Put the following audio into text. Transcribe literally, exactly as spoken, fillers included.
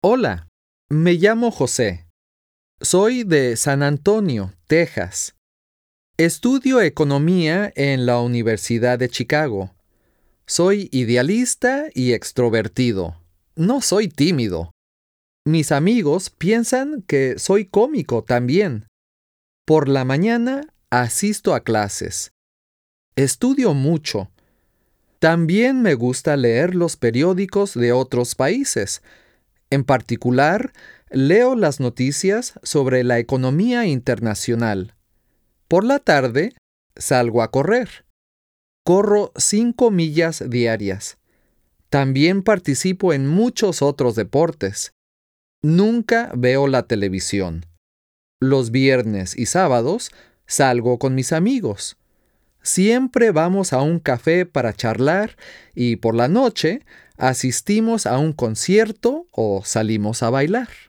Hola, me llamo José. Soy de San Antonio, Texas. Estudio economía en la Universidad de Chicago. Soy idealista y extrovertido. No soy tímido. Mis amigos piensan que soy cómico también. Por la mañana asisto a clases. Estudio mucho. También me gusta leer los periódicos de otros países. En particular, leo las noticias sobre la economía internacional. Por la tarde, salgo a correr. Corro cinco millas diarias. También participo en muchos otros deportes. Nunca veo la televisión. Los viernes y sábados salgo con mis amigos. Siempre vamos a un café para charlar y por la noche asistimos a un concierto o salimos a bailar.